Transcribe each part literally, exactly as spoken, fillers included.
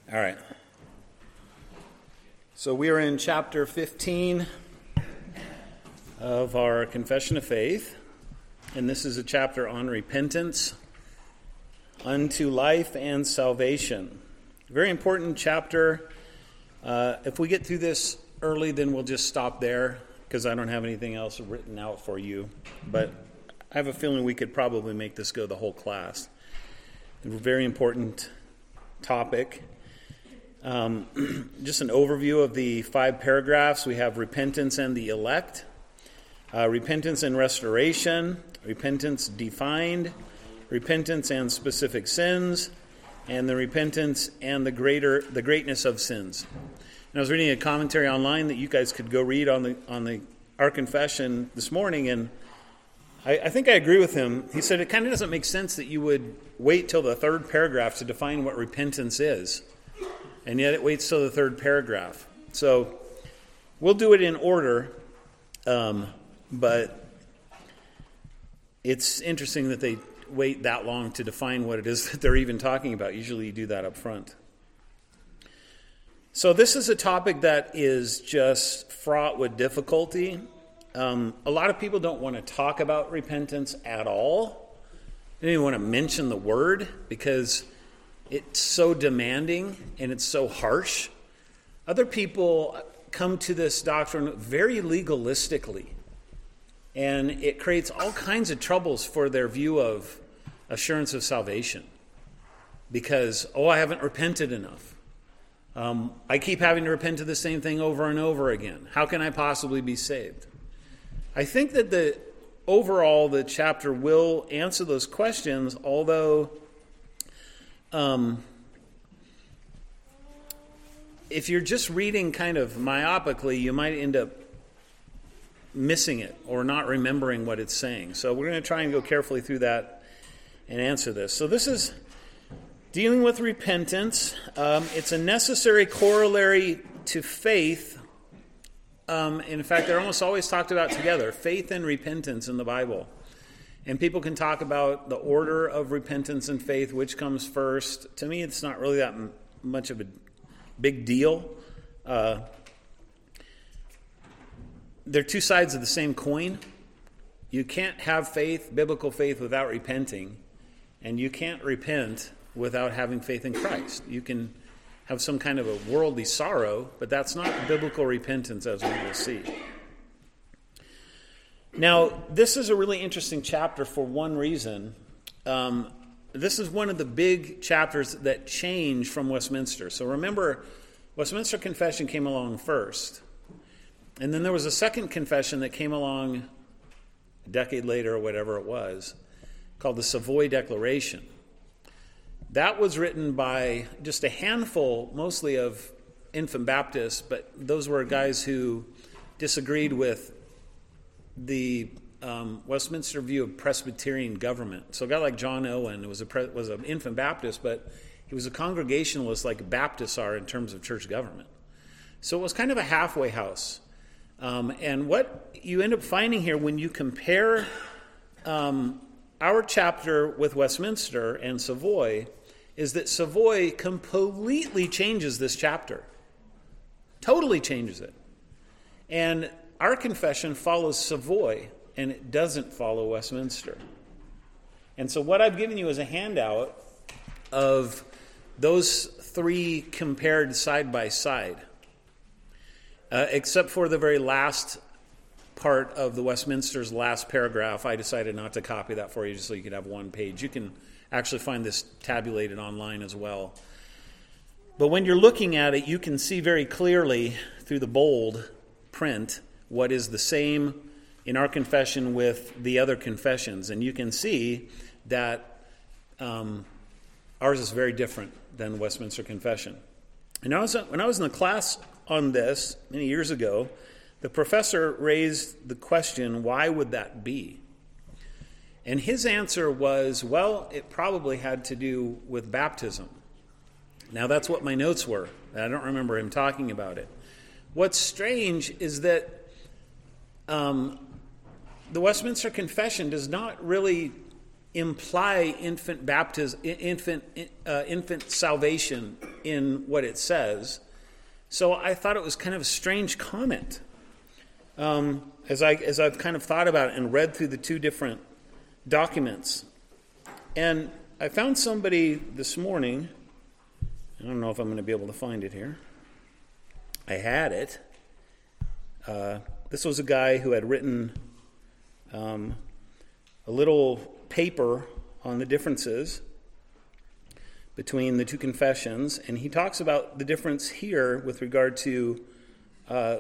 All right. So we are in chapter fifteen of our Confession of Faith, and this is a chapter on repentance unto life and salvation. Very important chapter. Uh, if we get through this early, then we'll just stop there because I don't have anything else written out for you. But I have a feeling we could probably make this go the whole class. A very important topic. Um, just an overview of the five paragraphs. We have repentance and the elect, uh, repentance and restoration, repentance defined, repentance and specific sins, and the repentance and the greater the greatness of sins. And I was reading a commentary online that you guys could go read on the on the our confession this morning, and I, I think I agree with him. He said it kind of doesn't make sense that you would wait till the third paragraph to define what repentance is. And yet it waits till the third paragraph. So we'll do it in order, um, but it's interesting that they wait that long to define what it is that they're even talking about. Usually you do that up front. So this is a topic that is just fraught with difficulty. Um, a lot of people don't want to talk about repentance at all. They don't even want to mention the word because it's so demanding and it's so harsh. Other people come to this doctrine very legalistically, and it creates all kinds of troubles for their view of assurance of salvation. Because, oh, I haven't repented enough. Um, I keep having to repent of the same thing over and over again. How can I possibly be saved? I think that the overall the chapter will answer those questions, although Um, if you're just reading kind of myopically, you might end up missing it or not remembering what it's saying. So we're going to try and go carefully through that and answer this. So this is dealing with repentance. Um, it's a necessary corollary to faith. Um, in fact, they're almost always talked about together, faith and repentance in the Bible. And people can talk about the order of repentance and faith, which comes first. To me, it's not really that m- much of a big deal. Uh, they're two sides of the same coin. You can't have faith, biblical faith, without repenting. And you can't repent without having faith in Christ. You can have some kind of a worldly sorrow, but that's not biblical repentance, as we will see. Now, this is a really interesting chapter for one reason. Um, this is one of the big chapters that change from Westminster. So remember, Westminster Confession came along first. And then there was a second confession that came along a decade later or whatever it was, called the Savoy Declaration. That was written by just a handful, mostly of infant Baptists, but those were guys who disagreed with the um, Westminster view of Presbyterian government. So a guy like John Owen was a pre- was an infant Baptist, but he was a Congregationalist like Baptists are in terms of church government. So it was kind of a halfway house. Um, and what you end up finding here when you compare um, our chapter with Westminster and Savoy is that Savoy completely changes this chapter. Totally changes it. And our confession follows Savoy, and it doesn't follow Westminster. And so what I've given you is a handout of those three compared side by side, uh, except for the very last part of the Westminster's last paragraph. I decided not to copy that for you just so you could have one page. You can actually find this tabulated online as well. But when you're looking at it, you can see very clearly through the bold print what is the same in our confession with the other confessions. And you can see that um, ours is very different than the Westminster Confession. And I was, when I was in the class on this many years ago, the professor raised the question, why would that be? And his answer was, well, it probably had to do with baptism. Now, that's what my notes were. I don't remember him talking about it. What's strange is that Um, the Westminster Confession does not really imply infant baptism, infant uh, infant salvation in what it says. So I thought it was kind of a strange comment. Um, as, I, as I've kind of thought about it and read through the two different documents. And I found somebody this morning. I don't know if I'm going to be able to find it here. I had it. Uh, this was a guy who had written um, a little paper on the differences between the two confessions, and he talks about the difference here with regard to uh,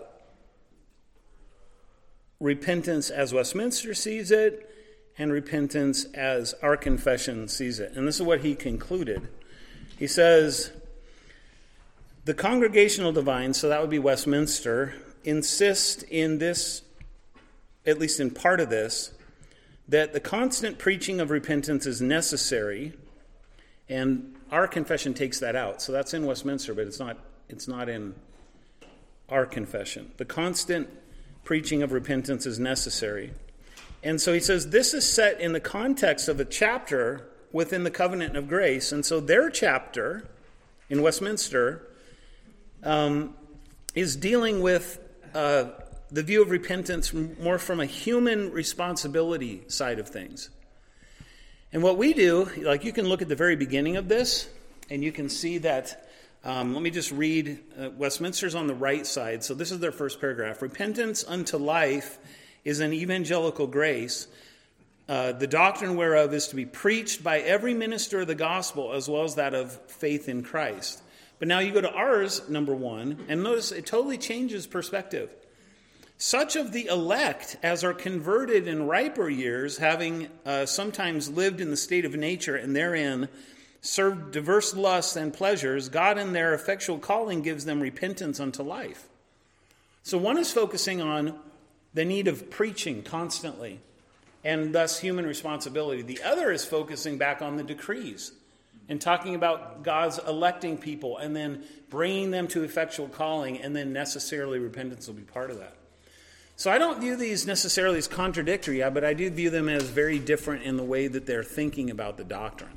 repentance as Westminster sees it, and repentance as our confession sees it. And this is what he concluded. He says, the Congregational Divines, so that would be Westminster, insist in this, at least in part of this, that the constant preaching of repentance is necessary, and our confession takes that out. So that's in Westminster, but it's not it's not in our confession. The constant preaching of repentance is necessary. And so he says this is set in the context of a chapter within the Covenant of Grace. And so their chapter in Westminster um, is dealing with uh, the view of repentance more from a human responsibility side of things. And what we do, like you can look at the very beginning of this, and you can see that, um, let me just read, uh, Westminster's on the right side. So this is their first paragraph. Repentance unto life is an evangelical grace, uh, the doctrine whereof is to be preached by every minister of the gospel as well as that of faith in Christ. But now you go to ours, number one, and notice it totally changes perspective. Such of the elect as are converted in riper years, having uh, sometimes lived in the state of nature and therein served diverse lusts and pleasures, God in their effectual calling gives them repentance unto life. So one is focusing on the need of preaching constantly, and thus human responsibility. The other is focusing back on the decrees and talking about God's electing people and then bringing them to effectual calling, and then necessarily repentance will be part of that. So I don't view these necessarily as contradictory, but I do view them as very different in the way that they're thinking about the doctrine.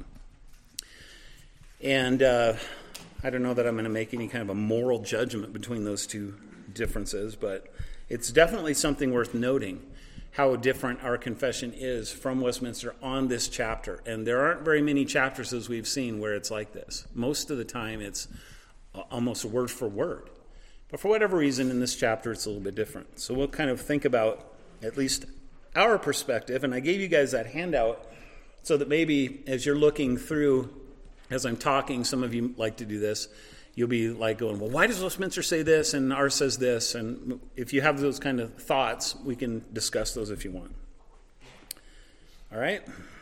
And uh, I don't know that I'm going to make any kind of a moral judgment between those two differences, but it's definitely something worth noting how different our confession is from Westminster on this chapter. And there aren't very many chapters, as we've seen, where it's like this. Most of the time it's almost word for word. But for whatever reason, in this chapter, it's a little bit different. So we'll kind of think about at least our perspective. And I gave you guys that handout so that maybe as you're looking through, as I'm talking, some of you like to do this, you'll be like going, well, why does Westminster say this and ours says this? And if you have those kind of thoughts, we can discuss those if you want. All right?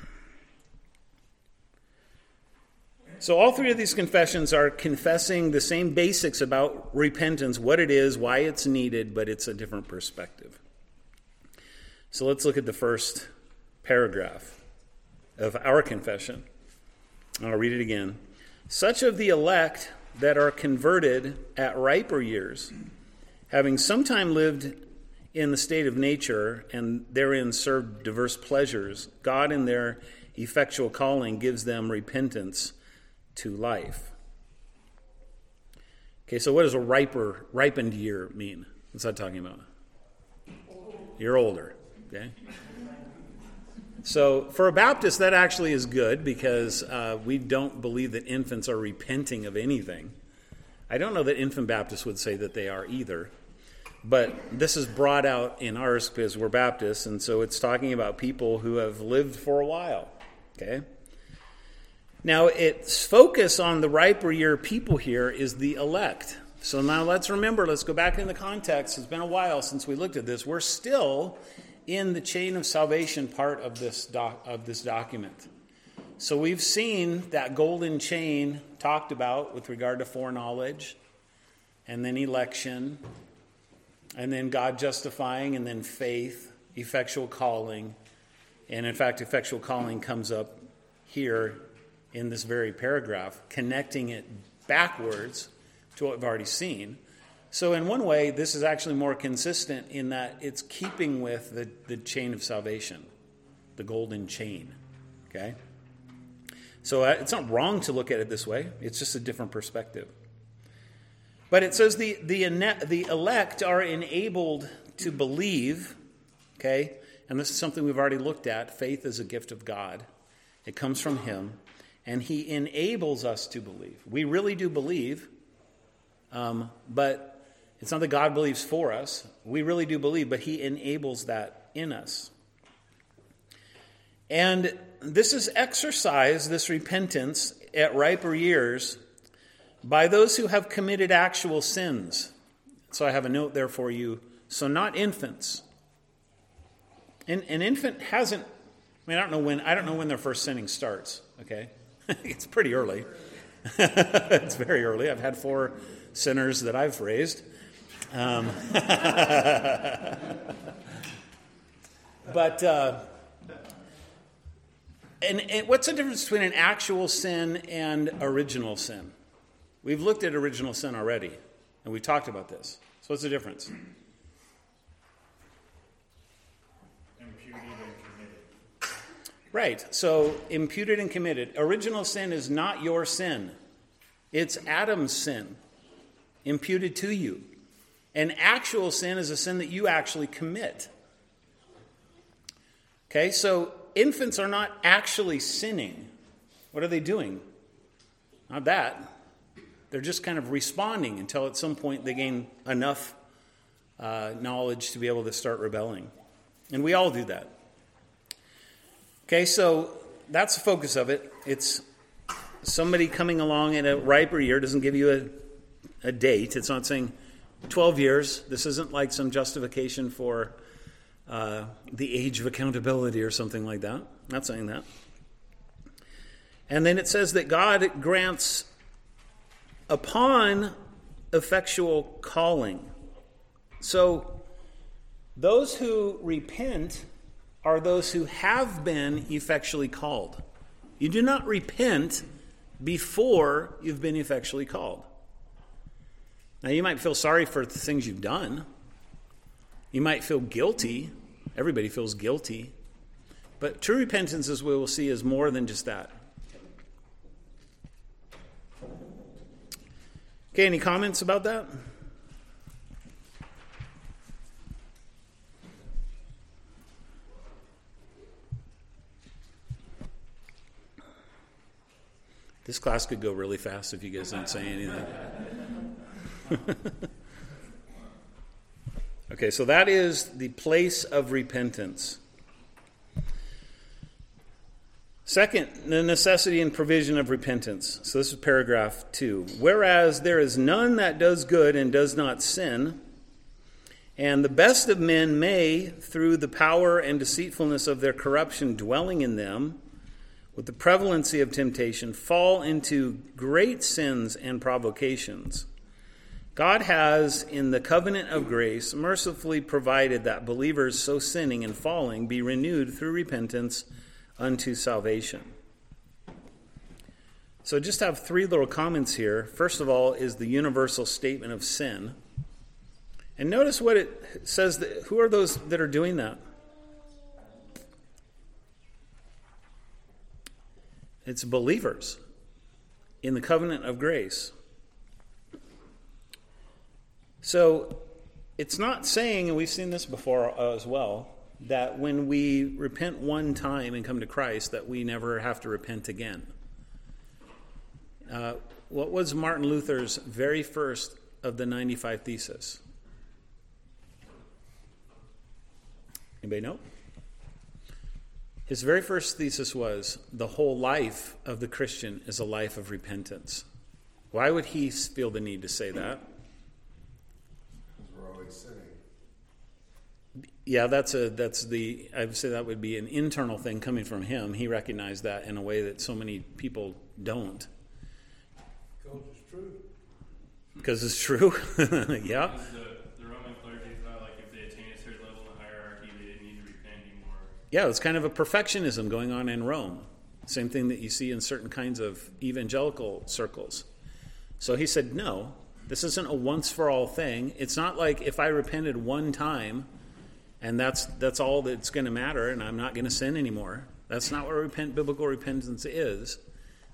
So all three of these confessions are confessing the same basics about repentance, what it is, why it's needed, but it's a different perspective. So let's look at the first paragraph of our confession. I'll read it again. Such of the elect that are converted at riper years, having sometime lived in the state of nature and therein served diverse pleasures, God in their effectual calling gives them repentance to life. Okay, so what does a riper, ripened year mean? What's that talking about? You're older, okay? So for a Baptist, that actually is good because uh, we don't believe that infants are repenting of anything. I don't know that infant Baptists would say that they are either. But this is brought out in ours because we're Baptists, and so it's talking about people who have lived for a while, okay? Now, its focus on the riper year people here is the elect. So now let's remember, let's go back in the context. It's been a while since we looked at this. We're still in the chain of salvation part of this doc, of this document. So we've seen that golden chain talked about with regard to foreknowledge, and then election, and then God justifying, and then faith, effectual calling. And in fact, effectual calling comes up here in this very paragraph, connecting it backwards to what we've already seen. So in one way, this is actually more consistent in that it's keeping with the, the chain of salvation, the golden chain, okay? So uh, it's not wrong to look at it this way. It's just a different perspective. But it says the, the, the elect are enabled to believe, okay? And this is something we've already looked at. Faith is a gift of God. It comes from him. And he enables us to believe. We really do believe, um, but it's not that God believes for us. We really do believe, but he enables that in us. And this is exercised, this repentance, at riper years by those who have committed actual sins. So I have a note there for you. So not infants. An, an infant hasn't, I mean, I don't know when, I don't know when their first sinning starts, okay? It's pretty early. It's very early. I've had four sinners that I've raised. Um, but, uh, And, and what's the difference between an actual sin and original sin? We've looked at original sin already, and we talked about this. So what's the difference? Imputed and committed. Right. So imputed and committed. Original sin is not your sin. It's Adam's sin, imputed to you. And actual sin is a sin that you actually commit. Okay, so infants are not actually sinning. What are they doing? Not that. They're just kind of responding until at some point they gain enough uh, knowledge to be able to start rebelling. And we all do that. Okay, so that's the focus of it. It's somebody coming along in a riper year. Doesn't give you a, a date. It's not saying twelve years. This isn't like some justification for Uh, the age of accountability or something like that. Not saying that. And then it says that God grants upon effectual calling. So those who repent are those who have been effectually called. You do not repent before you've been effectually called. Now you might feel sorry for the things you've done. You might feel guilty. Everybody feels guilty. But true repentance, as we will see, is more than just that. Okay, any comments about that? This class could go really fast if you guys don't say anything. Okay, so that is the place of repentance. Second, the necessity and provision of repentance. So this is paragraph two. Whereas there is none that does good and does not sin, and the best of men may, through the power and deceitfulness of their corruption dwelling in them, with the prevalency of temptation, fall into great sins and provocations. God has, in the covenant of grace, mercifully provided that believers so sinning and falling be renewed through repentance unto salvation. So just have three little comments here. First of all is the universal statement of sin. And notice what it says. That, who are those that are doing that? It's believers in the covenant of grace. So it's not saying, and we've seen this before as well, that when we repent one time and come to Christ, that we never have to repent again. Uh, what was Martin Luther's very first of the ninety-five Theses? Anybody know? His very first thesis was, the whole life of the Christian is a life of repentance. Why would he feel the need to say that? Yeah, that's a that's the I would say that would be an internal thing coming from him. He recognized that in a way that so many people don't. Because it's true. Because it's true. Yeah. Because the, the Roman clergy felt like if they attain a certain level in the hierarchy, they didn't need to repent anymore. Yeah, it's kind of a perfectionism going on in Rome. Same thing that you see in certain kinds of evangelical circles. So he said, no, this isn't a once-for-all thing. It's not like if I repented one time and that's that's all that's going to matter and I'm not going to sin anymore. That's not what repent, biblical repentance is.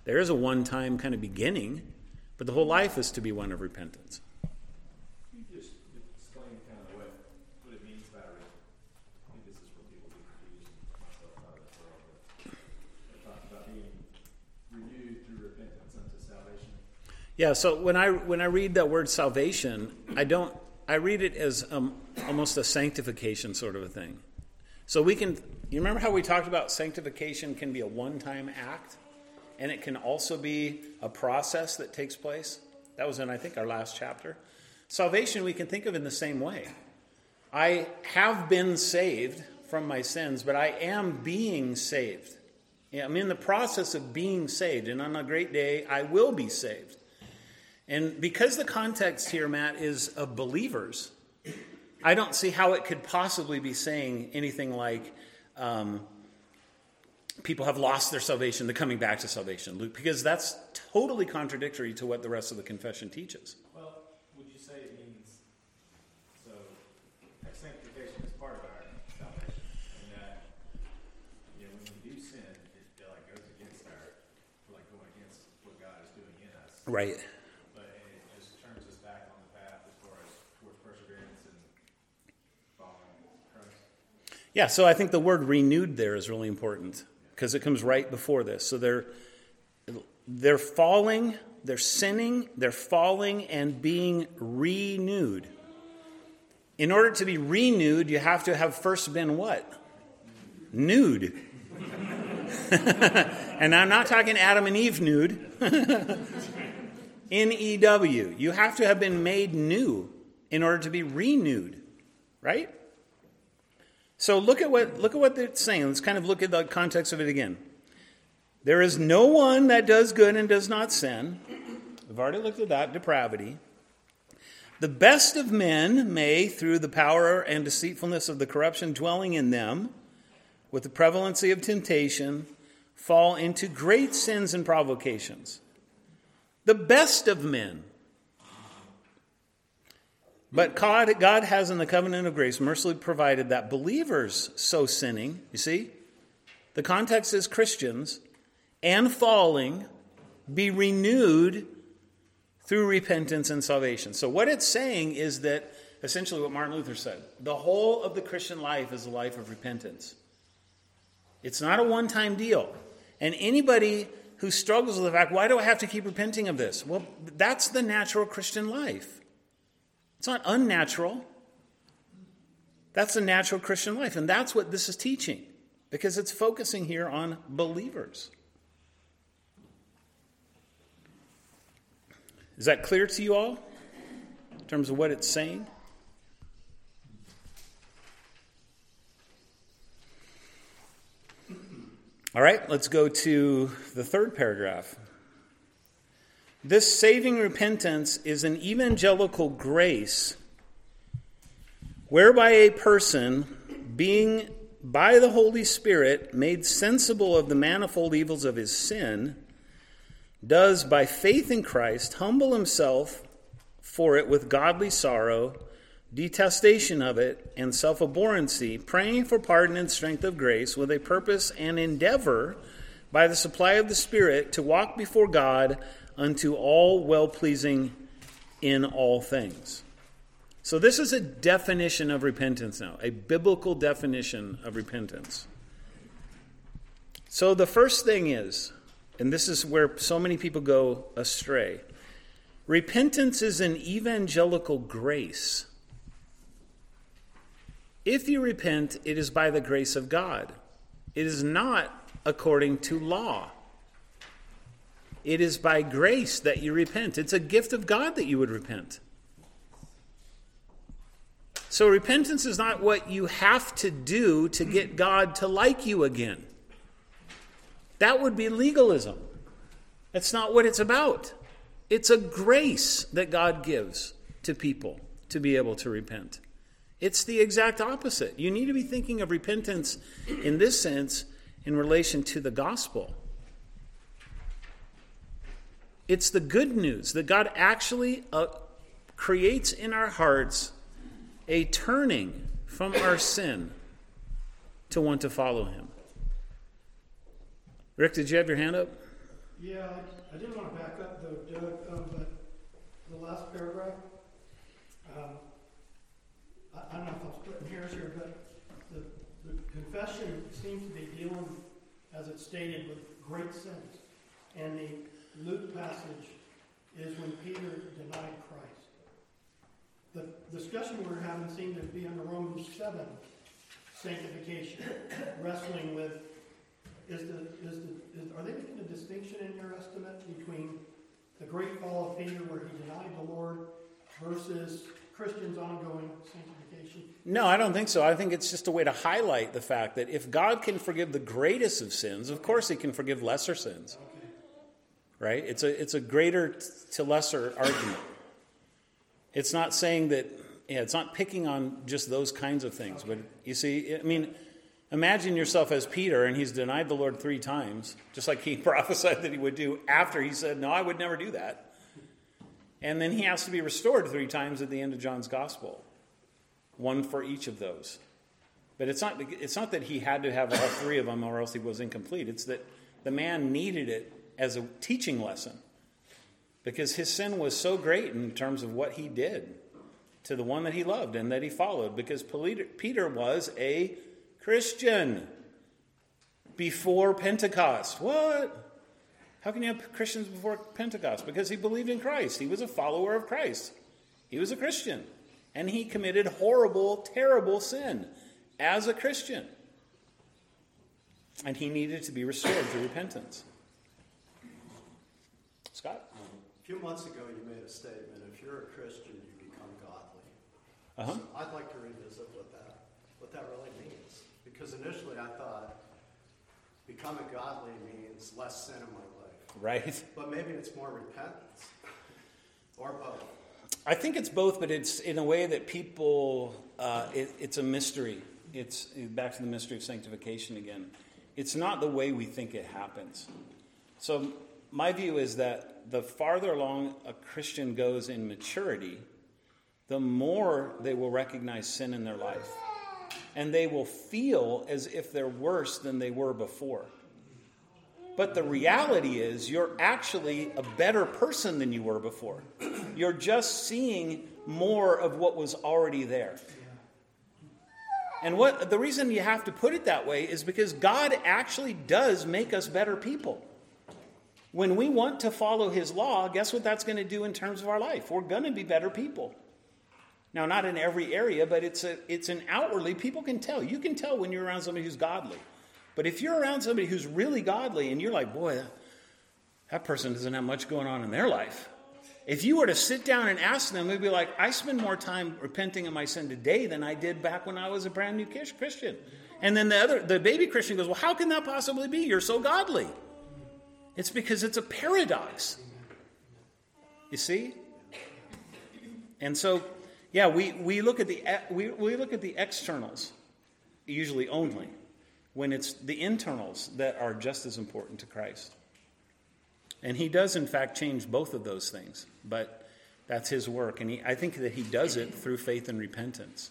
There is a one-time kind of beginning, but the whole life is to be one of repentance. Can you just explain kind of what, what it means by it? I think this is where people get confused, myself out of as well. But they talk about being renewed through repentance unto salvation. Yeah, so when I when I read that word salvation, I don't I read it as um, almost a sanctification sort of a thing. So we can, you remember how we talked about sanctification can be a one-time act, and it can also be a process that takes place? That was in, I think, our last chapter. Salvation we can think of in the same way. I have been saved from my sins, but I am being saved. I'm in the process of being saved, and on a great day, I will be saved. And because the context here, Matt, is of believers, I don't see how it could possibly be saying anything like um, people have lost their salvation, they're coming back to salvation, Luke, because that's totally contradictory to what the rest of the confession teaches. Well, would you say it means, so sanctification is part of our salvation, and that, you know, when we do sin, it, it like goes against our, we're like going against what God is doing in us. Right. But and it just turns us back on the path as far as towards perseverance and following Christ. Yeah, so I think the word renewed there is really important because it comes right before this. So they're they're falling, they're sinning, they're falling and being renewed. In order to be renewed, you have to have first been what? Nude. And I'm not talking Adam and Eve nude. N E W. You have to have been made new in order to be renewed, right? So look at what look at what they're saying. Let's kind of look at the context of it again. There is no one that does good and does not sin. We've already looked at that, depravity. The best of men may, through the power and deceitfulness of the corruption dwelling in them, with the prevalency of temptation, fall into great sins and provocations. The best of men. But God, God has in the covenant of grace mercifully provided that believers so sinning, you see, the context is Christians, and falling, be renewed through repentance and salvation. So what it's saying is that, essentially what Martin Luther said, the whole of the Christian life is a life of repentance. It's not a one-time deal. And anybody who struggles with the fact, why do I have to keep repenting of this? Well, that's the natural Christian life. It's not unnatural. That's the natural Christian life. And that's what this is teaching, because it's focusing here on believers. Is that clear to you all in terms of what it's saying? All right, let's go to the third paragraph. This saving repentance is an evangelical grace whereby a person, being by the Holy Spirit made sensible of the manifold evils of his sin, does by faith in Christ humble himself for it with godly sorrow, detestation of it, and self-abhorrency, praying for pardon and strength of grace with a purpose and endeavor by the supply of the Spirit to walk before God unto all well-pleasing in all things. So this is a definition of repentance now, a biblical definition of repentance. So the first thing is, and this is where so many people go astray, repentance is an evangelical grace. If you repent, it is by the grace of God. It is not according to law. It is by grace that you repent. It's a gift of God that you would repent. So repentance is not what you have to do to get God to like you again. That would be legalism. That's not what it's about. It's a grace that God gives to people to be able to repent. It's the exact opposite. You need to be thinking of repentance in this sense in relation to the gospel. It's the good news that God actually uh, creates in our hearts a turning from our sin to want to follow him. Rick, did you have your hand up? Yeah, I, I didn't want to back up though, Doug, um, but the last paragraph, um, I, I don't know if I'm splitting hairs here, but the, the confession seems to be dealing, as it's stated, with great sins. And the Luke passage is when Peter denied Christ. The discussion we're having seemed to be under Romans seven, sanctification, wrestling with, is the, is the, is, are they making a distinction in your estimate between the great fall of Peter where he denied the Lord versus Christians' ongoing sanctification? No, I don't think so. I think it's just a way to highlight the fact that if God can forgive the greatest of sins, of course he can forgive lesser sins. Okay. Right? It's a it's a greater to lesser argument. It's not saying that, yeah, it's not picking on just those kinds of things. But you see, I mean, imagine yourself as Peter, and he's denied the Lord three times, just like he prophesied that he would do after he said, no, I would never do that. And then he has to be restored three times at the end of John's gospel. One for each of those. But it's not, it's not that he had to have all three of them or else he was incomplete. It's that the man needed it as a teaching lesson. Because his sin was so great in terms of what he did to the one that he loved and that he followed. Because Peter was a Christian before Pentecost. What? How can you have Christians before Pentecost? Because he believed in Christ. He was a follower of Christ. He was a Christian. And he committed horrible, terrible sin as a Christian. And he needed to be restored through repentance. Scott? A few months ago you made a statement, if you're a Christian, you become godly. Uh-huh. So I'd like to revisit what that, what that really means. Because initially I thought becoming godly means less sin in my life. Right. But maybe it's more repentance. Or both. I think it's both, but it's in a way that people, uh, it, it's a mystery. It's back to the mystery of sanctification again. It's not the way we think it happens. So my view is that the farther along a Christian goes in maturity, the more they will recognize sin in their life. And they will feel as if they're worse than they were before. But the reality is you're actually a better person than you were before. You're just seeing more of what was already there. And what the reason you have to put it that way is because God actually does make us better people. When we want to follow his law, guess what that's going to do in terms of our life? We're going to be better people. Now, not in every area, but it's a, it's an outwardly, people can tell. You can tell when you're around somebody who's godly. But if you're around somebody who's really godly and you're like, boy, that person doesn't have much going on in their life. If you were to sit down and ask them, they'd be like, I spend more time repenting of my sin today than I did back when I was a brand new Christian. And then the other, the baby Christian goes, well, how can that possibly be? You're so godly. It's because it's a paradox. You see? And so, yeah, we, we look at the we, we look at the externals usually only, when it's the internals that are just as important to Christ. And he does, in fact, change both of those things. But that's his work. And he, I think that he does it through faith and repentance.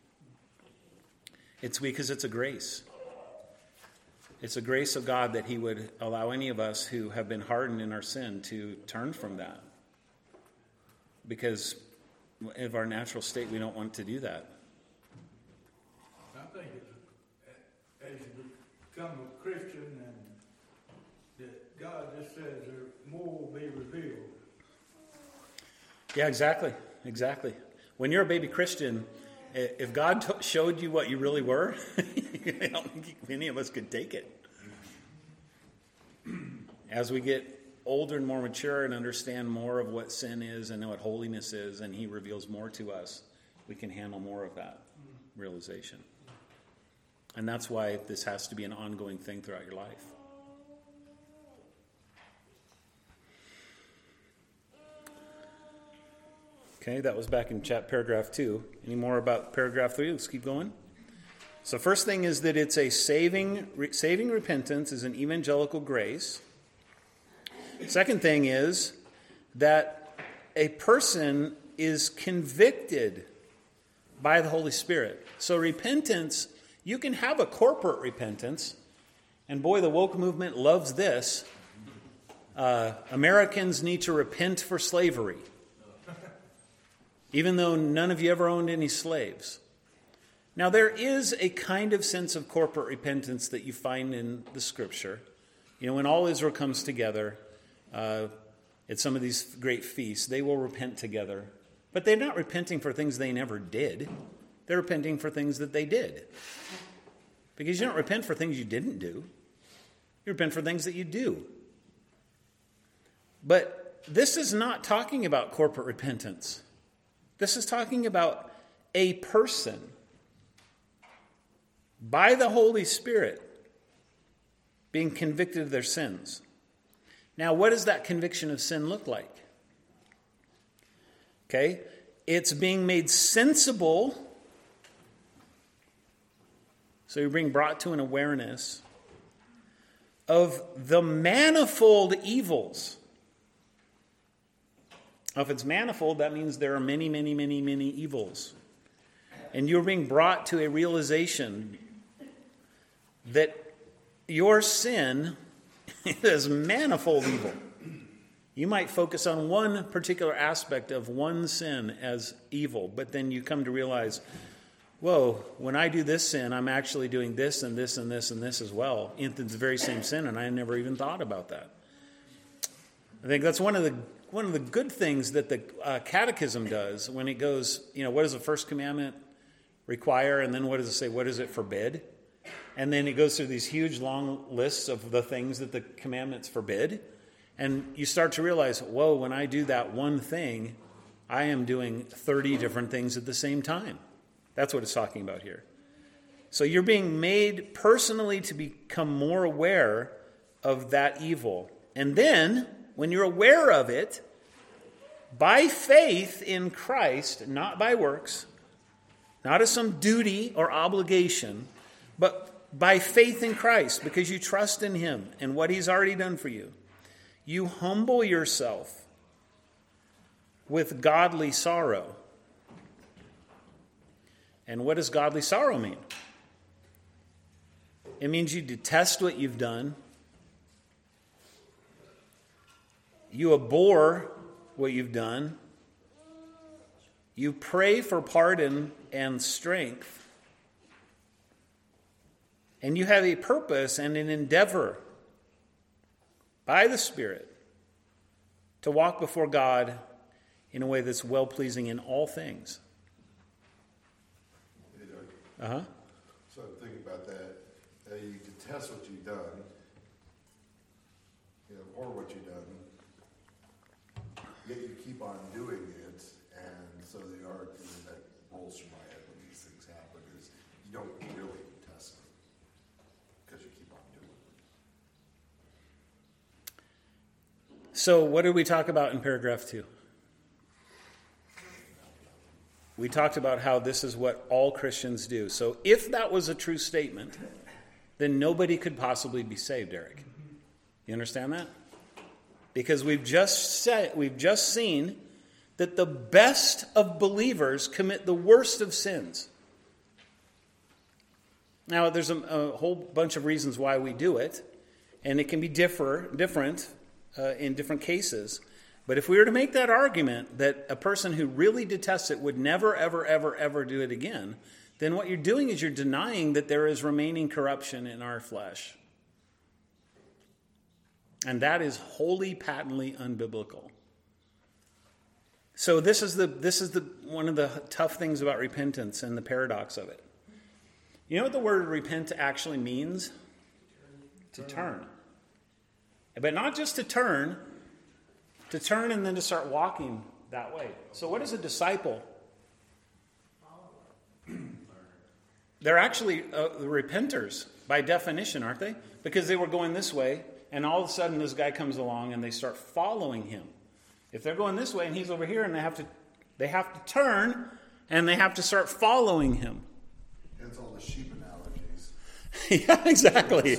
It's because it's a grace. It's a grace of God that he would allow any of us who have been hardened in our sin to turn from that. Because of our natural state, we don't want to do that. I think it's, as you become a Christian, and that God just says there more will be revealed. Yeah, exactly, exactly. When you're a baby Christian, if God t- showed you what you really were, I don't think any of us could take it. As we get older and more mature and understand more of what sin is and what holiness is, and he reveals more to us, we can handle more of that realization. And that's why this has to be an ongoing thing throughout your life. Okay, that was back in chat paragraph two. Any more about paragraph three? Let's keep going. So first thing is that it's a saving, re, saving repentance is an evangelical grace. Second thing is that a person is convicted by the Holy Spirit. So repentance, you can have a corporate repentance, and boy, the woke movement loves this. uh, Americans need to repent for slavery, even though none of you ever owned any slaves. Now, there is a kind of sense of corporate repentance that you find in the Scripture. You know, when all Israel comes together uh, at some of these great feasts, they will repent together. But they're not repenting for things they never did. They're repenting for things that they did. Because you don't repent for things you didn't do. You repent for things that you do. But this is not talking about corporate repentance. This is talking about a person by the Holy Spirit being convicted of their sins. Now, what does that conviction of sin look like? Okay, it's being made sensible. So you're being brought to an awareness of the manifold evils. Now, if it's manifold, that means there are many, many, many, many evils. And you're being brought to a realization that your sin is manifold evil. You might focus on one particular aspect of one sin as evil, but then you come to realize, whoa, when I do this sin, I'm actually doing this and this and this and this as well. It's the very same sin, and I never even thought about that. I think that's one of the one of the good things that the uh, Catechism does when it goes, you know, what does the first commandment require, and then what does it say, what does it forbid? And then it goes through these huge long lists of the things that the commandments forbid. And you start to realize, whoa, when I do that one thing, I am doing thirty different things at the same time. That's what it's talking about here. So you're being made personally to become more aware of that evil. And then, when you're aware of it, by faith in Christ, not by works, not as some duty or obligation, but by faith in Christ, because you trust in Him and what He's already done for you, you humble yourself with godly sorrow. And what does godly sorrow mean? It means you detest what you've done. You abhor what you've done. You pray for pardon and strength. And you have a purpose and an endeavor by the Spirit to walk before God in a way that's well-pleasing in all things. Hey, Doug. Uh-huh. So I'm thinking about that. Uh, you detest what you've done. You abhor what you've done. Yet you keep on doing it. And so the argument that rolls through my head when these things happen is you don't really detest them because you keep on doing it. So what did we talk about in paragraph two? We talked about how this is what all Christians do. So if that was a true statement, then nobody could possibly be saved, Eric. You understand that? Because we've just said, we've just seen that the best of believers commit the worst of sins. Now, there's a, a whole bunch of reasons why we do it, and it can be differ, different uh, in different cases. But if we were to make that argument that a person who really detests it would never, ever, ever, ever do it again, then what you're doing is you're denying that there is remaining corruption in our flesh. And that is wholly, patently unbiblical. So this is the this is the one of the tough things about repentance and the paradox of it. You know what the word repent actually means? To turn. But not just to turn, to turn and then to start walking that way. So what is a disciple? They're actually uh, the repenters by definition, aren't they? Because they were going this way, and all of a sudden this guy comes along and they start following him. If they're going this way and he's over here, and they have to they have to turn and they have to start following him. Hence all the sheep analogies. Yeah, exactly.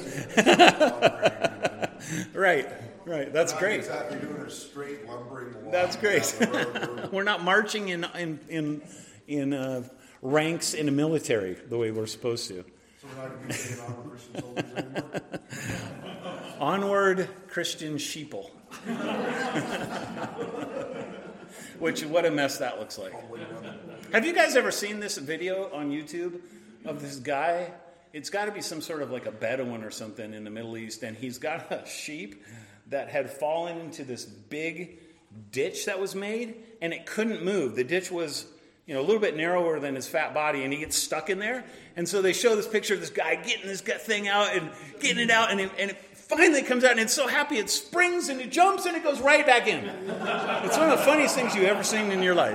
Right, right. That's Not great. exactly doing a straight lumbering walk. That's great. down the road. We're not marching in in in in uh, ranks in a military the way we're supposed to. So we're not going to be saying onward Christian soldiers anymore? Onward, Christian sheeple. Which, what a mess that looks like. Have you guys ever seen this video on YouTube of this guy? It's got to be some sort of like a Bedouin or something in the Middle East, and he's got a sheep that had fallen into this big ditch that was made, and it couldn't move. The ditch was, you know, a little bit narrower than his fat body, and he gets stuck in there. And so they show this picture of this guy getting this thing out and getting it out, and it, and it finally comes out, and it's so happy it springs and it jumps and it goes right back in. It's one of the funniest things you've ever seen in your life.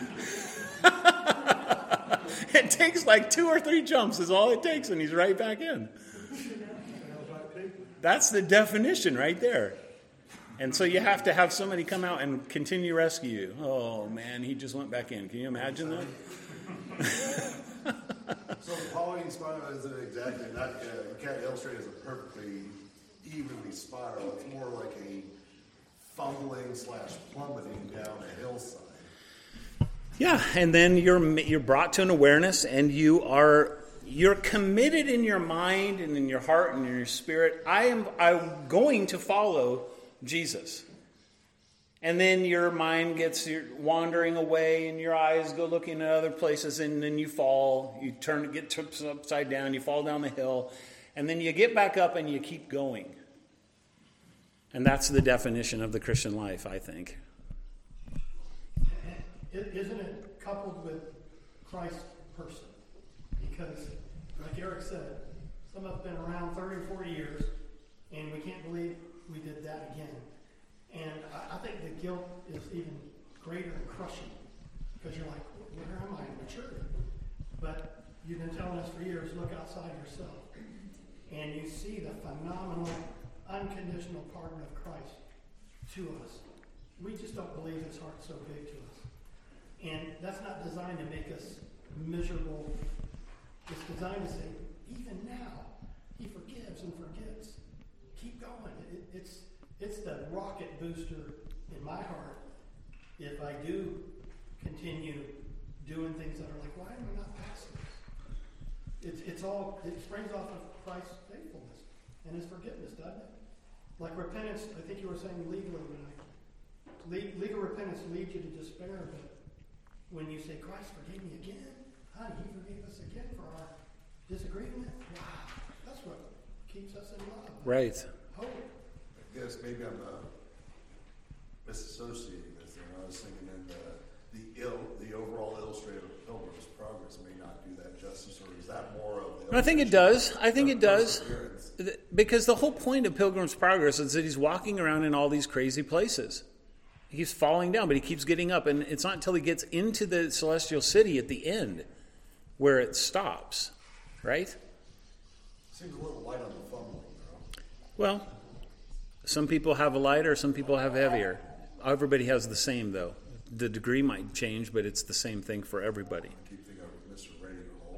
It takes like two or three jumps is all it takes, and he's right back in. That's the definition right there. And so you have to have somebody come out and continue to rescue you. Oh, man, he just went back in. Can you imagine that? So the Pauline spiral isn't exactly, not, uh, you can't illustrate it as a perfectly evenly spiral. It's more like a fumbling slash plummeting down a hillside. Yeah, and then you're you're brought to an awareness, and you are you're committed in your mind and in your heart and in your spirit. I am I'm going to follow Jesus. And then your mind gets wandering away, and your eyes go looking at other places, and then you fall. You turn, get tipped upside down. You fall down the hill, and then you get back up and you keep going. And that's the definition of the Christian life, I think. Isn't it coupled with Christ's person? Because, like Eric said, some of us have been around thirty or forty years, and we can't believe we did that again. And I, I think the guilt is even greater and crushing, because you're like, where am I in maturity? But you've been telling us for years, look outside yourself, and you see the phenomenal, unconditional pardon of Christ to us. We just don't believe his heart's so big to us. And that's not designed to make us miserable. It's designed to say, even now, he forgives and forgets. Keep going. It, it's it's the rocket booster in my heart if I do continue doing things that are like, why am I not passing this? It's, it's all, it springs off of Christ's faithfulness and his forgiveness, doesn't it? Like repentance, I think you were saying legally tonight. Le- legal repentance leads you to despair, but when you say, Christ forgave me again, honey, he forgave us again for our disagreement. Wow, that's what keeps us in love. Right. Hope. I guess maybe I'm uh, misassociating this thing. I was thinking in the the, ill, the overall illustrator of Pilgrim's Progress may not do that justice, or is that more of the... I think it does. I think it does. perseverance? Because the whole point of Pilgrim's Progress is that he's walking around in all these crazy places. He keeps falling down, but he keeps getting up. And it's not until he gets into the celestial city at the end where it stops, right? Seems a little light on the fumbling, though. Well, some people have a lighter, some people have heavier. Everybody has the same, though. The degree might change, but it's the same thing for everybody. I keep thinking of Mister Radio Hall.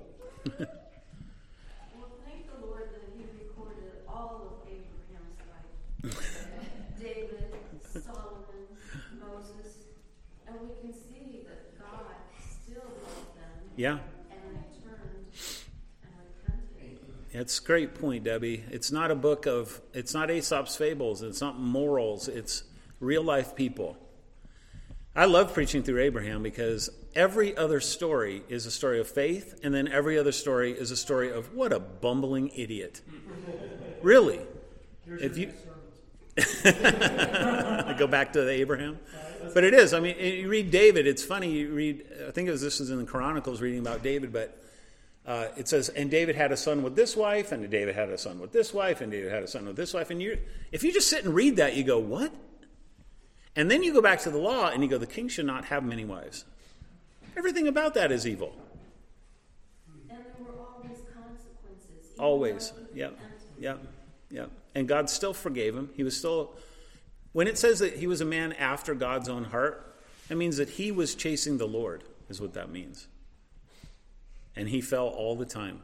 Well, thank the Lord that he recorded all of Abraham's life. David, Solomon, Moses, and we can see that God still loved them. Yeah. And returned and repented. It's a great point, Debbie. It's not a book of, it's not Aesop's fables. It's not morals. It's real life people. I love preaching through Abraham because every other story is a story of faith, and then every other story is a story of what a bumbling idiot. Really. Here's If your you next sermon. go back to the Abraham. But it is. I mean, you read David. It's funny. You read, I think it was this was in the Chronicles reading about David, but uh, it says, and David had a son with this wife, and David had a son with this wife, and David had a son with this wife. And you, if you just sit and read that, you go, what? And then you go back to the law, and you go, the king should not have many wives. Everything about that is evil. And there were always consequences. even Always. though he Yep. repented. Yep. Yep. And God still forgave him. He was still, when it says that he was a man after God's own heart, that means that he was chasing the Lord, is what that means. And he fell all the time.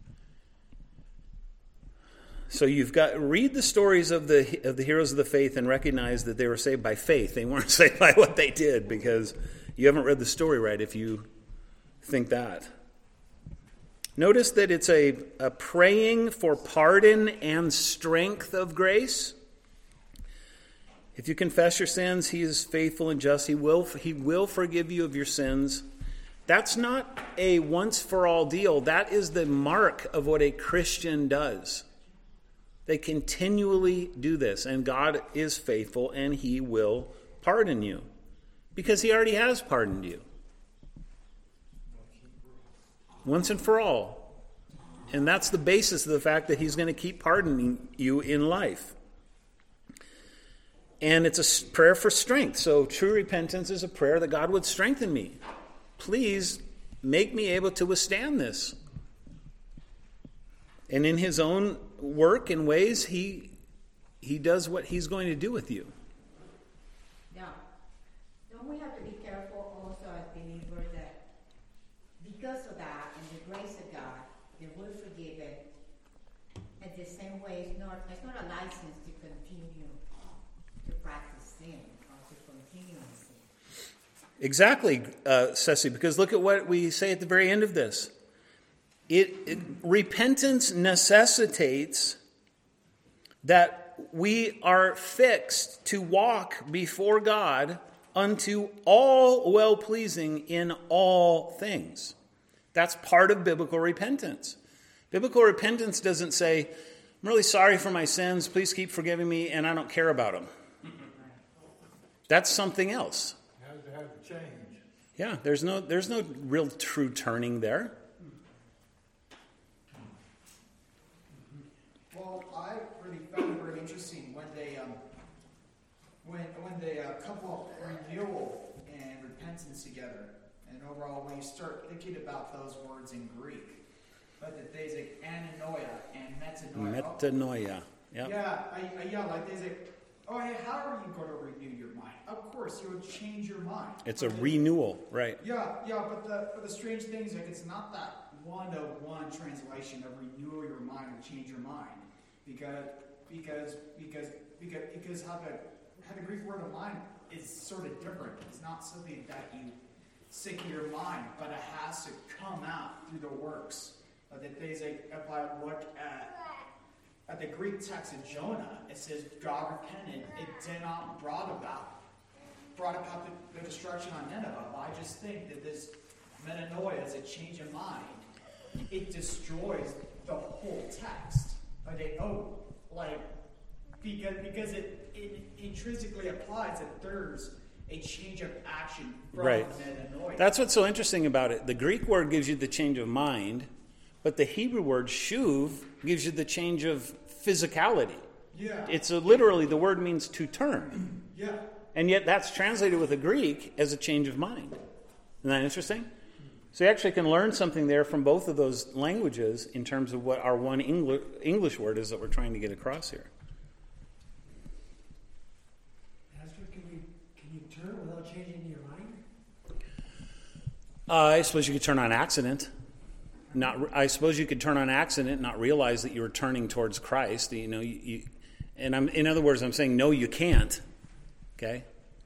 So you've got, read the stories of the of the heroes of the faith and recognize that they were saved by faith. They weren't saved by what they did, because you haven't read the story right if you think that. Notice that it's a, a praying for pardon and strength of grace. If you confess your sins, he is faithful and just. He will, he will forgive you of your sins. That's not a once-for-all deal. That is the mark of what a Christian does. They continually do this, and God is faithful, and he will pardon you because he already has pardoned you. Once and for all. And that's the basis of the fact that he's going to keep pardoning you in life. And it's a prayer for strength. So true repentance is a prayer that God would strengthen me. Please make me able to withstand this. And in his own work and ways, he he does what he's going to do with you. Now, don't we have to be careful also as believers that because of that and the grace of God, that we're forgiven at the same way, it's not, it's not a license to continue to practice sin or to continue in sin. Exactly, uh, Ceci, because look at what we say at the very end of this. It, it repentance necessitates that we are fixed to walk before God unto all well-pleasing in all things. That's part of biblical repentance. Biblical repentance doesn't say, I'm really sorry for my sins, please keep forgiving me, and I don't care about them. That's something else. It has to have a change. Yeah, there's no there's no real true turning there. Well, I really found it very interesting when they, um, when when they uh, couple renewal and repentance together, and overall when you start thinking about those words in Greek, but that there's like ananoia and metanoia. Metanoia. Yep. Yeah, I, I, yeah, like there's a. Oh, hey, how are you going to renew your mind? Of course, you would change your mind. It's a renewal, right? Yeah, yeah, but the but the strange thing is like it's not that one-to-one translation of renew your mind or change your mind. Because because because because because how the how the Greek word of mind is sort of different. It's not something that you think in your mind, but it has to come out through the works. But that there's a if I look at at the Greek text of Jonah, it says God repented. It did not brought about brought about the, the destruction on Nineveh. But I just think that this metanoia is a change of mind. It destroys the whole text. Like they, oh, like because because it, it intrinsically applies that there's a change of action from right. metanoia. That's what's so interesting about it. The Greek word gives you the change of mind, but the Hebrew word shuv gives you the change of physicality. Yeah. It's a, literally the word means to turn. Yeah. And yet that's translated with the Greek as a change of mind. Isn't that interesting? So you actually can learn something there from both of those languages in terms of what our one English, English word is that we're trying to get across here. Pastor, can you, can you turn without changing your mind? Uh, I suppose you could turn on accident. Not, I suppose you could turn on accident, not realize that you were turning towards Christ. You know, you, you, and I'm, in other words, I'm saying no, you can't. Okay.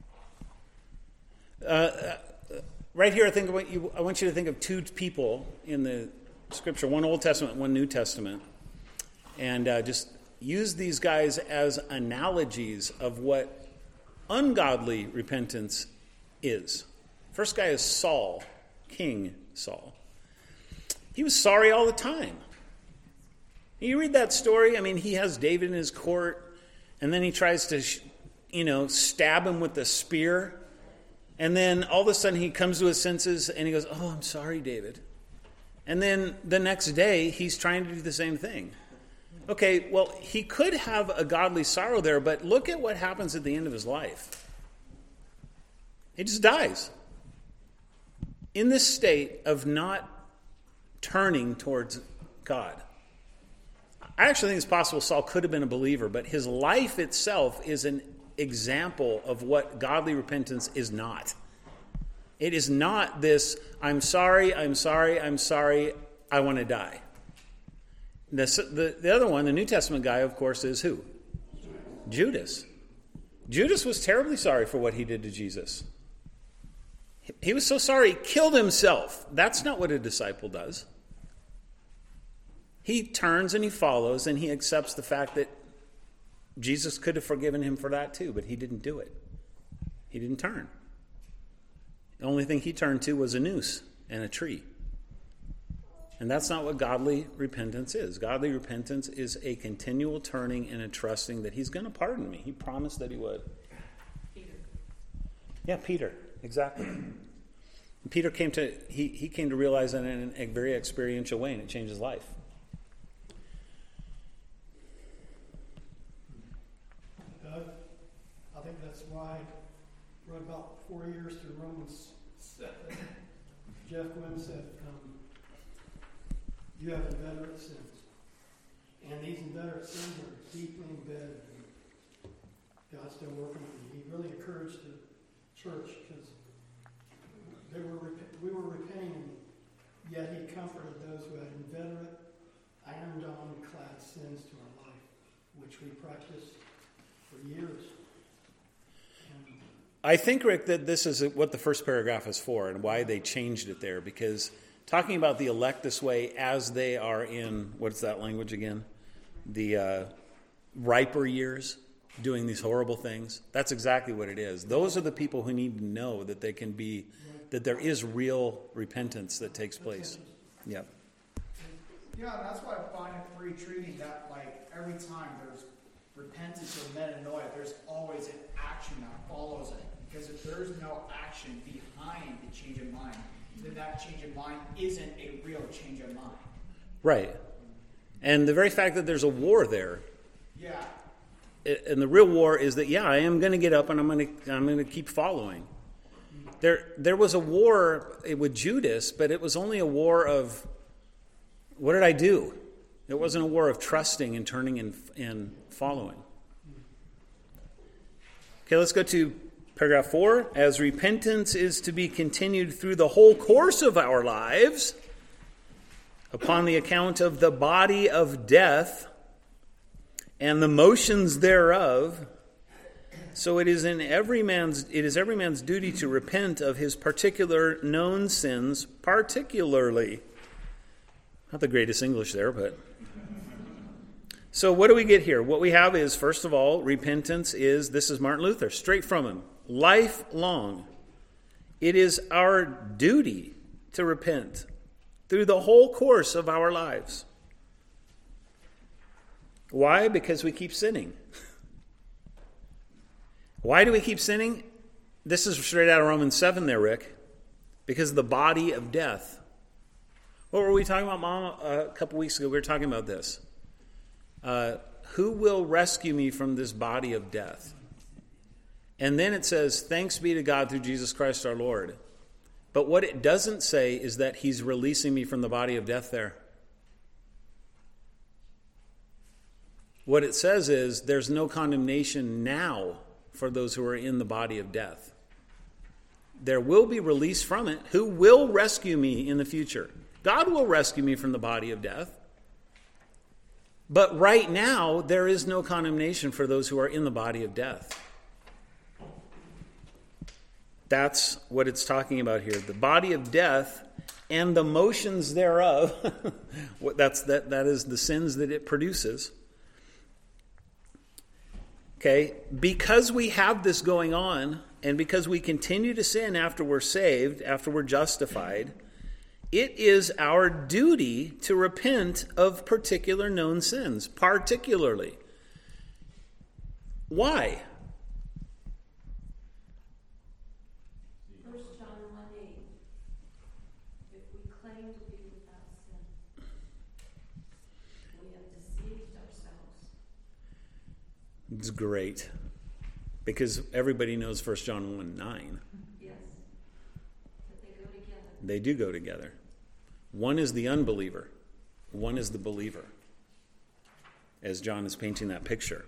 Uh, uh, right here, I think I want, you, I want you to think of two people in the Scripture: one Old Testament, one New Testament, and uh, just use these guys as analogies of what ungodly repentance is. First guy is Saul, King Saul. He was sorry all the time. You read that story, I mean, he has David in his court, and then he tries to, you know, stab him with a spear. And then all of a sudden he comes to his senses and he goes, oh, I'm sorry, David. And then the next day he's trying to do the same thing. Okay, well, he could have a godly sorrow there, but look at what happens at the end of his life. He just dies. In this state of not turning towards God. I actually think it's possible Saul could have been a believer, but his life itself is an example of what godly repentance is not. It is not this, I'm sorry, I'm sorry, I'm sorry, I want to die. The, the, the other one, the New Testament guy, of course, is who? Judas. Judas was terribly sorry for what he did to Jesus. He was so sorry he killed himself. That's not what a disciple does. He turns and he follows and he accepts the fact that Jesus could have forgiven him for that too, but he didn't do it. He didn't turn. The only thing he turned to was a noose and a tree. And that's not what godly repentance is. Godly repentance is a continual turning and a trusting that he's going to pardon me. He promised that he would. Peter. Yeah, Peter, exactly. Peter came to he, he came to realize that in a very experiential way, and it changed his life. Doug, I think that's why for about four years through Romans seven, Jeff Gwynn said, um, you have inveterate sins. And these inveterate sins are deeply embedded. And God's still working on you. He really encouraged the church because they were we were repenting, yet he comforted those who had inveterate, iron-on clad sins to our life, which we practiced for years. And I think, Rick, that this is what the first paragraph is for and why they changed it there, because talking about the elect this way as they are in, what's that language again? The uh, riper years, doing these horrible things. That's exactly what it is. Those are the people who need to know that they can be, that there is real repentance that takes place. Yep. Yeah, that's why I find it very intriguing that, like, every time there's repentance or metanoia, there's always an action that follows it. Because if there's no action behind the change of mind, then that change of mind isn't a real change of mind. Right. And the very fact that there's a war there, yeah, and the real war is that, yeah, I am going to get up and I'm going to I'm going to keep following. There there was a war with Judas, but it was only a war of, what did I do? It wasn't a war of trusting and turning and, and following. Okay, let's go to paragraph four. As repentance is to be continued through the whole course of our lives, upon the account of the body of death and the motions thereof, so it is in every man's it is every man's duty to repent of his particular known sins, particularly. Not the greatest English there, but so what do we get here? What we have is, first of all, repentance is, this is Martin Luther, straight from him, lifelong. It is our duty to repent through the whole course of our lives. Why? Because we keep sinning. Why do we keep sinning? This is straight out of Romans seven there, Rick. Because of the body of death. What were we talking about, Mom, a couple weeks ago? We were talking about this. Uh, who will rescue me from this body of death? And then it says, thanks be to God through Jesus Christ our Lord. But what it doesn't say is that he's releasing me from the body of death there. What it says is there's no condemnation now for those who are in the body of death. There will be release from it. Who will rescue me in the future? God will rescue me from the body of death. But right now, there is no condemnation for those who are in the body of death. That's what it's talking about here. The body of death and the motions thereof. That's that. That is the sins that it produces. Okay, because we have this going on, and because we continue to sin after we're saved, after we're justified, it is our duty to repent of particular known sins, particularly. Why? First John one eight. If we claim to be without sin, we have deceived ourselves. It's great. Because everybody knows First John one nine. Yes. But they go together. They do go together. One is the unbeliever. One is the believer. As John is painting that picture.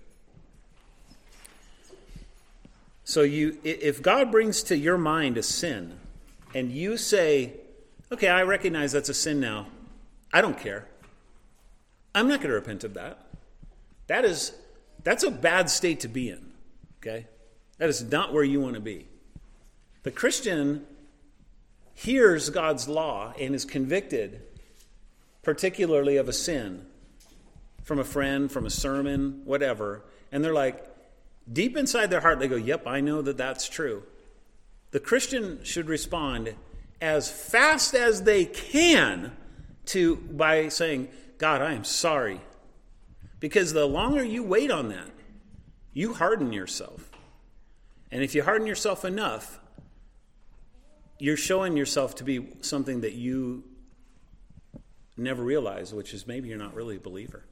So you, if God brings to your mind a sin, and you say, okay, I recognize that's a sin now. I don't care. I'm not going to repent of that. That is, that's a bad state to be in. Okay? That is not where you want to be. The Christian hears God's law and is convicted, particularly of a sin, from a friend, from a sermon, whatever, And they're like, deep inside their heart, they go, yep, I know that that's true. The Christian should respond as fast as they can to by saying, God, I am sorry. Because the longer you wait on that, you harden yourself. And if you harden yourself enough, you're showing yourself to be something that you never realized, which is maybe you're not really a believer.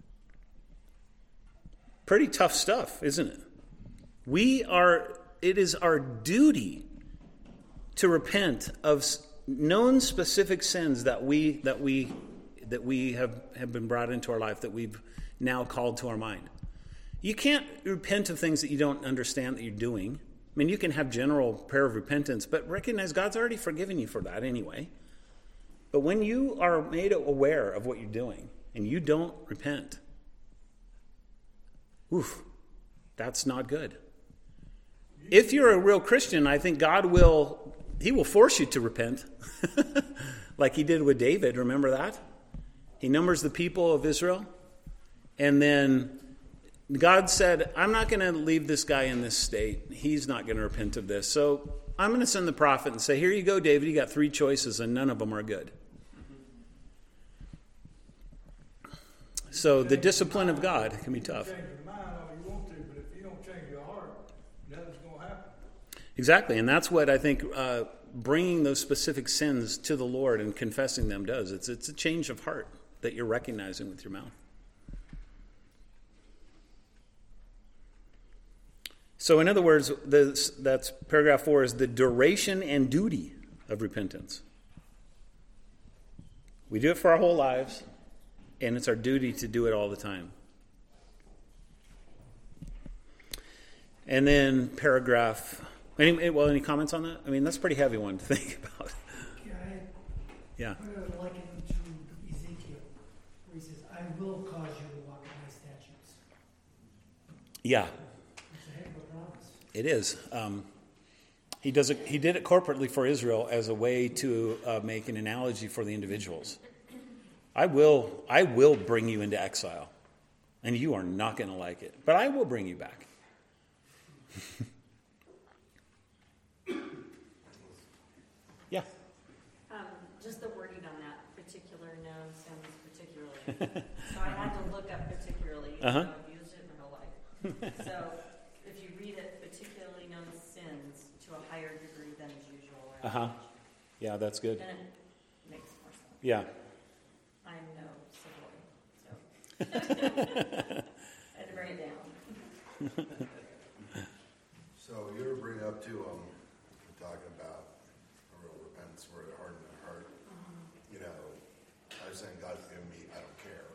Pretty tough stuff, isn't it? We are, it is our duty to repent of known specific sins that we that we that we have, have been brought into our life, that we've now called to our mind. You can't repent of things that you don't understand that you're doing. I mean, you can have general prayer of repentance, but recognize God's already forgiven you for that anyway. But when you are made aware of what you're doing and you don't repent, oof, that's not good. If you're a real Christian, I think God will, he will force you to repent. Like he did with David, remember that? He numbers the people of Israel. And then God said, I'm not going to leave this guy in this state. He's not going to repent of this. So I'm going to send the prophet and say, here you go, David. You got three choices and none of them are good. So the discipline of God can be tough. Exactly, and that's what I think uh, bringing those specific sins to the Lord and confessing them does. It's it's a change of heart that you're recognizing with your mouth. So in other words, this, that's paragraph four is the duration and duty of repentance. We do it for our whole lives, and it's our duty to do it all the time. And then paragraph... Any, well, any comments on that? I mean, that's a pretty heavy one to think about. Yeah, I had Yeah. put a liken to Ezekiel, where he says, I will cause you to walk in my statutes. Yeah, It's a heck of a promise. it is. Um, he does it. He did it corporately for Israel as a way to uh, make an analogy for the individuals. I will, I will bring you into exile, and you are not going to like it, but I will bring you back. Yeah. Um, just the wording on that particular known sins particularly. So I had to look up particularly, even Uh-huh. though I've used it in real life. So if you read it, particularly known sins to a higher degree than is usual. or Uh-huh. Yeah, that's good. Then it makes more sense. Yeah. I'm no Savoy, so. I had to bring it down. So you ever bring up to, um, we're talking about a real repentance where it hardened their heart. You know, I was saying God's given me, I don't care.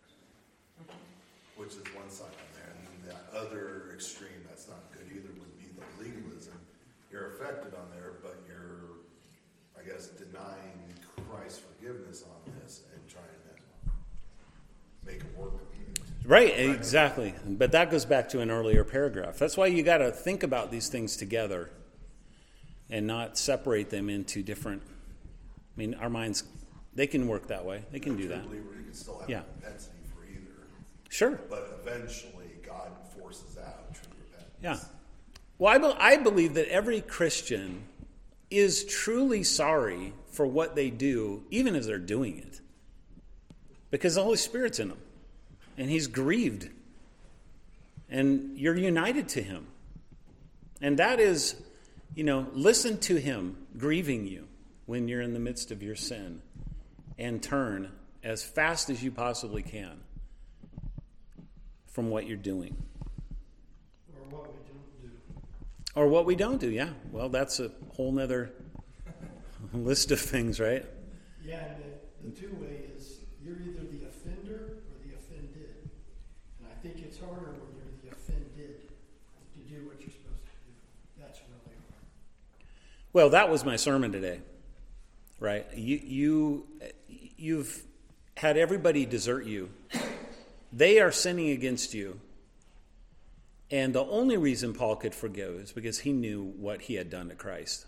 Which is one side on there. And then that other extreme that's not good either would be the legalism. You're affected on there, but you're, I guess, denying Christ's forgiveness on this and trying to make it work. Right, exactly. But that goes back to an earlier paragraph. That's why you got to think about these things together and not separate them into different. I mean, our minds, they can work that way. They can do that. Believer, you can still have Yeah. propensity for either. Sure. But eventually, God forces out true repentance. Yeah. Well, I, be- I believe that every Christian is truly sorry for what they do, even as they're doing it. Because the Holy Spirit's in them. And he's grieved. And you're united to him. And that is, you know, listen to him grieving you when you're in the midst of your sin. And turn as fast as you possibly can from what you're doing. Or what we don't do. Or what we don't do, yeah. Well, that's a whole nother list of things, right? Yeah, and the, the two-way is you're either the offender or the offended. And I think it's harder when you're the offended to do what you're supposed to do. That's really hard. Well, that was my sermon today, right? You, you, you've had everybody desert you. They are sinning against you. And the only reason Paul could forgive is because he knew what he had done to Christ.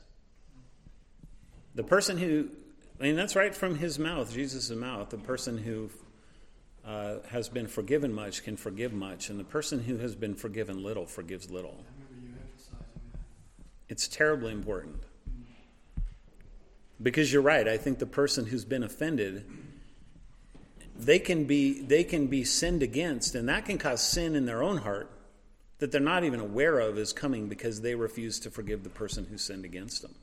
The person who, I mean, that's right from his mouth, Jesus' mouth, the person who uh, has been forgiven much can forgive much, and the person who has been forgiven little forgives little. I remember you emphasizing that. It's terribly important. Because you're right, I think the person who's been offended, they can be they can be sinned against, and that can cause sin in their own heart that they're not even aware of is coming because they refuse to forgive the person who sinned against them.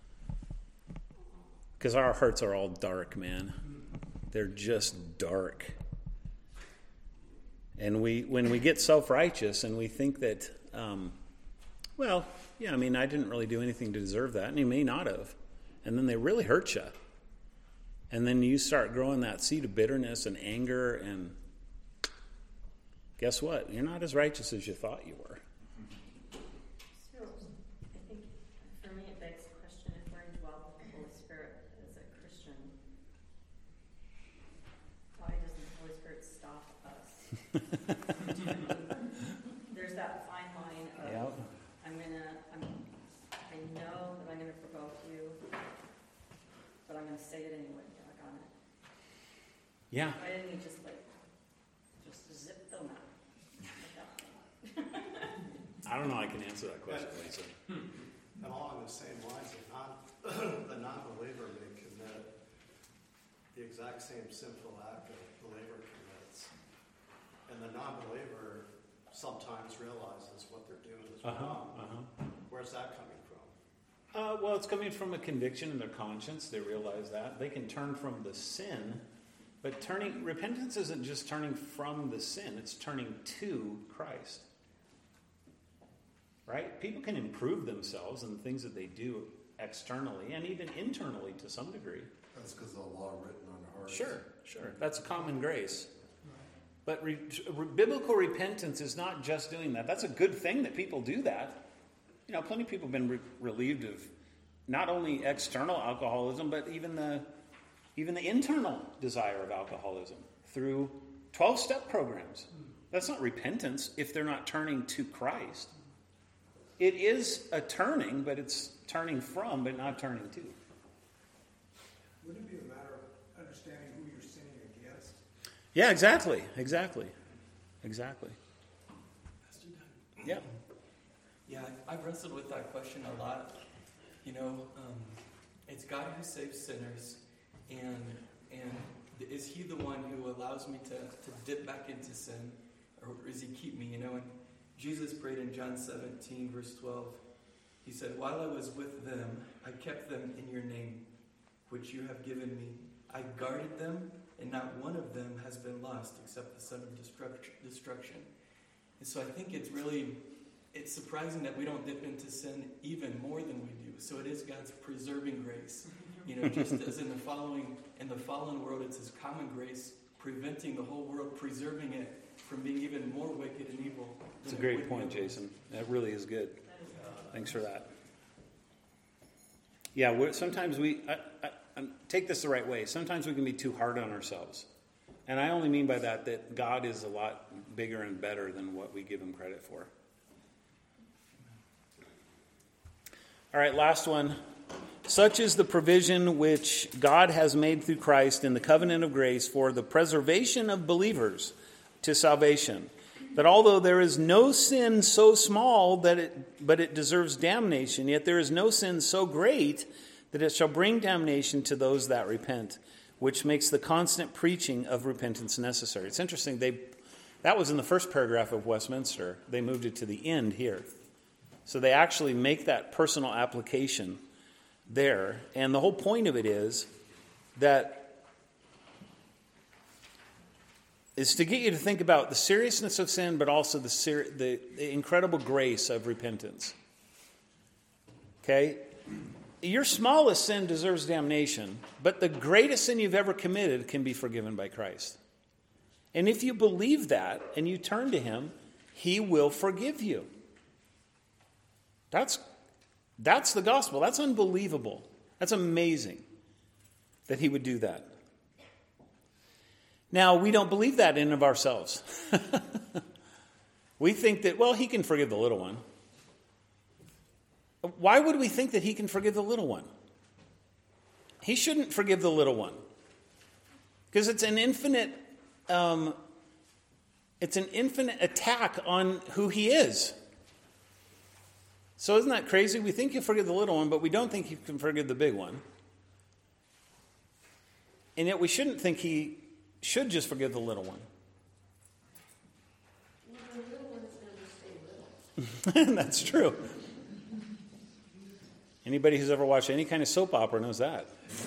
Because our hearts are all dark, man. They're just dark. And we, when we get self-righteous and we think that, um, well, yeah, I mean, I didn't really do anything to deserve that, and you may not have. And then they really hurt you. And then you start growing that seed of bitterness and anger, and guess what? You're not as righteous as you thought you were. So, I think for me it begs the question, if we're indwelled with the Holy Spirit as a Christian, why doesn't the Holy Spirit stop us? There's that fine line of, Yep. I'm gonna, I'm, I know that I'm gonna provoke you, but I'm gonna say it anyway, doggone it. Yeah. Why didn't he just like, just zip them out? I don't know I can answer that question, Lisa. And along the same lines, of non, the non-believer may commit the exact same sinful act that the believer commits. And the non-believer sometimes realizes what they're doing is Uh-huh, wrong. uh-huh. Where's that coming from? Uh, well, it's coming from a conviction in their conscience. They realize that. They can turn from the sin, but turning repentance isn't just turning from the sin, it's turning to Christ. Right? People can improve themselves in the things that they do externally and even internally to some degree. That's because the law written on the heart. Sure, sure. That's a common grace. But re- re- biblical repentance is not just doing that. That's a good thing that people do that. You know, plenty of people have been re- relieved of not only external alcoholism, but even the even the internal desire of alcoholism through twelve-step programs. That's not repentance if they're not turning to Christ. It is a turning, but it's turning from, but not turning to. Wouldn't it be a matter of understanding who you're sinning against? Yeah, exactly, exactly, exactly. Yeah. Yeah, I've wrestled with that question a lot. You know, um, it's God who saves sinners, and and is He the one who allows me to, to dip back into sin, or does He keep me? You know, and Jesus prayed in John seventeen, verse twelve. He said, "While I was with them, I kept them in your name, which you have given me. I guarded them, and not one of them has been lost except the son of destruction." And so I think it's really, it's surprising that we don't dip into sin even more than we do. So it is God's preserving grace. You know, just as in the following, in the fallen world, it's His common grace preventing the whole world, preserving it from being even more wicked and evil. That's a great point, Jason. That really is good. Thanks for that. Yeah, we're, sometimes we, I, I, I, take this the right way, sometimes we can be too hard on ourselves. And I only mean by that that God is a lot bigger and better than what we give Him credit for. All right, last one. Such is the provision which God has made through Christ in the covenant of grace for the preservation of believers to salvation, that although there is no sin so small that it but it deserves damnation, yet there is no sin so great that it shall bring damnation to those that repent, which makes the constant preaching of repentance necessary. It's interesting, they that was in the first paragraph of Westminster. They moved it to the end here. So they actually make that personal application there. And the whole point of it is that is to get you to think about the seriousness of sin, but also the, ser- the, the incredible grace of repentance. Okay? Your smallest sin deserves damnation, but the greatest sin you've ever committed can be forgiven by Christ. And if you believe that and you turn to Him, He will forgive you. That's, that's the gospel. That's unbelievable. That's amazing that He would do that. Now, we don't believe that in and of ourselves. We think that, well, He can forgive the little one. Why would we think that He can forgive the little one? He shouldn't forgive the little one. Because it's an infinite um, it's an infinite attack on who he is. So isn't that crazy? We think you forgive the little one, but we don't think you can forgive the big one. And yet we shouldn't think he should just forgive the little one. Well, the little one is going to stay little. That's true. Anybody who's ever watched any kind of soap opera knows that.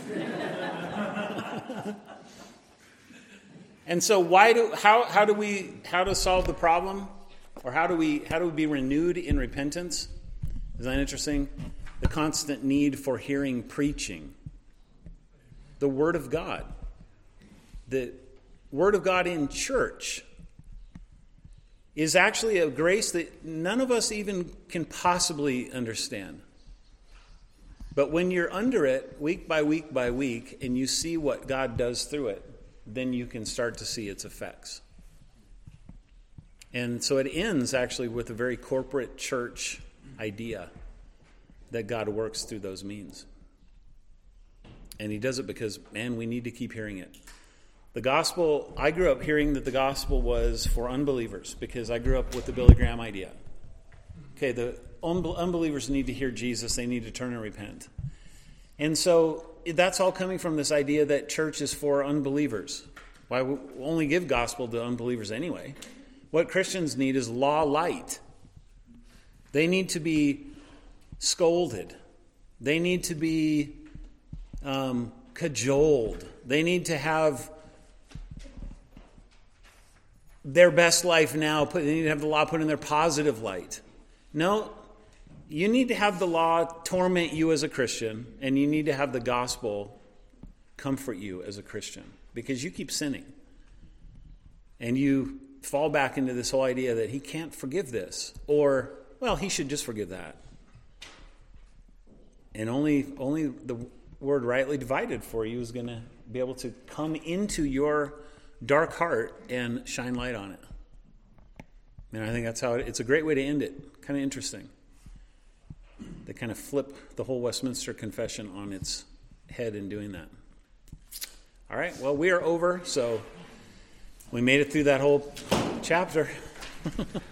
And so why do how how do we how to solve the problem? Or how do we how do we be renewed in repentance? Isn't that interesting? The constant need for hearing preaching. The Word of God. The Word of God in church is actually a grace that none of us even can possibly understand. But when you're under it, week by week by week, and you see what God does through it, then you can start to see its effects. And so it ends actually with a very corporate church idea that God works through those means. And he does it because, man, we need to keep hearing it. The gospel, I grew up hearing that the gospel was for unbelievers because I grew up with the Billy Graham idea. Okay, the unbelievers need to hear Jesus. They need to turn and repent. And so that's all coming from this idea that church is for unbelievers. Why we only give gospel to unbelievers anyway? What Christians need is law light. They need to be scolded. They need to be um, cajoled. They need to have their best life now. Put, they need to have the law put in their positive light. No, you need to have the law torment you as a Christian, and you need to have the gospel comfort you as a Christian, because you keep sinning. And you fall back into this whole idea that he can't forgive this, or, well, he should just forgive that. And only, only the word rightly divided for you is going to be able to come into your dark heart and shine light on it. And I think that's how it, it's a great way to end it. Kind of interesting. They kind of flip the whole Westminster Confession on its head in doing that. All right, well, we are over, so we made it through that whole chapter.